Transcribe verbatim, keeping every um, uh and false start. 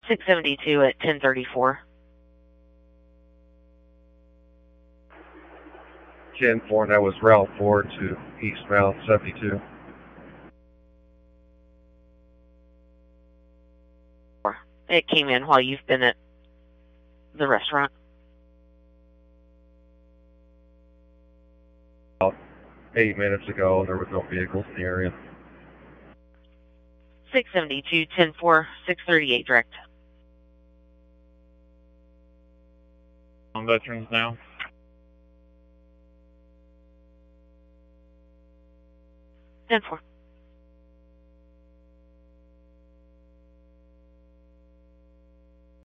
six seventy-two at ten thirty-four. ten four, that was Route four to eastbound seventy-two. It came in while you've been at the restaurant. About eight minutes ago, there was no vehicles in the area. six seventy-two, ten four, six thirty-eight direct. On Veterans now. ten four.